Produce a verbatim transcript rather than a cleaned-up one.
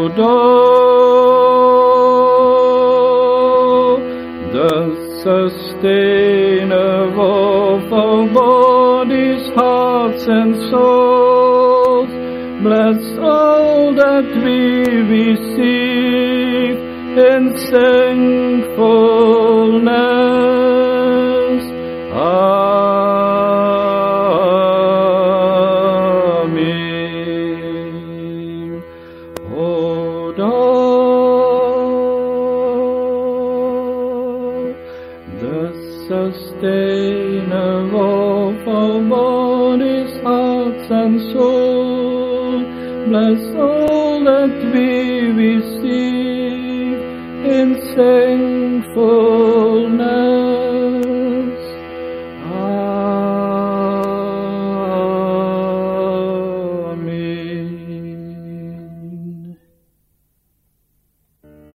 Lord, the sustainer of our bodies, hearts, and souls. Bless all that we receive in thankfulness. Amen. O Lord, the sustainer of our bodies, hearts, and souls. Bless all that we receive in thankfulness.